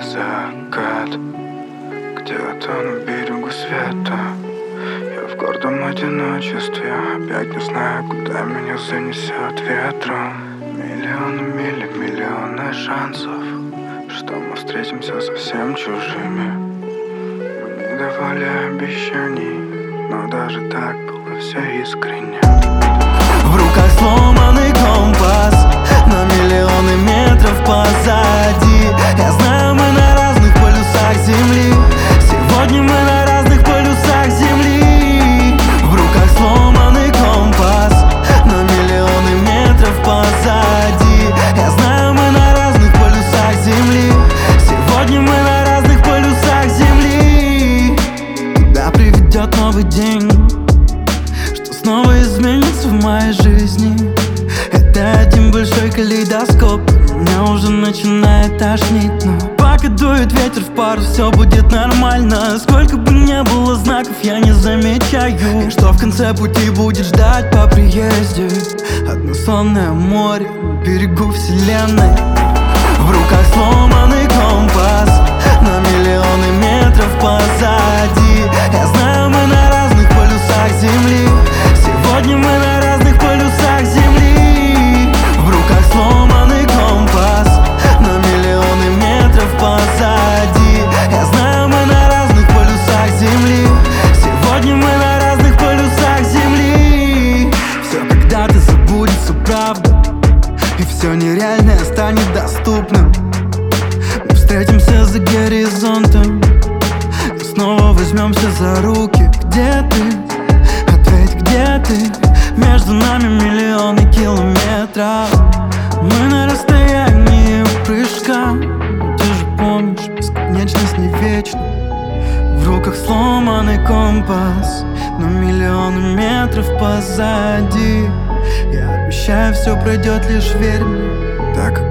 закат где-то на берегу света. Я в гордом одиночестве, опять не знаю, куда меня занесет ветром. Миллионы миль, миллионы шансов, что мы встретимся совсем чужими. Мы не давали обещаний, но даже так было все искренне. В руках сломанный компас, на миллионы метров позади. Я знаю, мы на разных полюсах земли. Сегодня мы на разных полюсах земли. В руках сломанный компас, на миллионы метров позади. Я знаю, мы на разных полюсах земли. Сегодня мы на разных полюсах земли. Куда приведет новый день? Что снова изменится в моей жизни? Это один большой калейдоскоп, меня уже начинает тошнить. Но пока дует ветер в пару, все будет нормально. Сколько бы ни было знаков, я не замечаю, что в конце пути будет ждать по приезде. Односонное море на берегу вселенной. В руках сломанный компас, на миллионы метров позади. Я знаю, мы на разных полюсах земли. Сегодня мы на разных полюсах земли. В руках сломанный компас, на миллионы метров позади. Я знаю, мы на разных полюсах земли. Сегодня мы на разных полюсах земли. Все когда-то забудется, правда, и все нереальное станет доступным. Мы встретимся за горизонтом и снова возьмемся за руки. Где ты? Ответь, где ты? Между нами миллионы километров. Мы на расстоянии прыжка. Ты же помнишь, бесконечность не вечна. В руках сломанный компас, но миллионы метров позади. Я обещаю, все пройдет, лишь верь мне. Так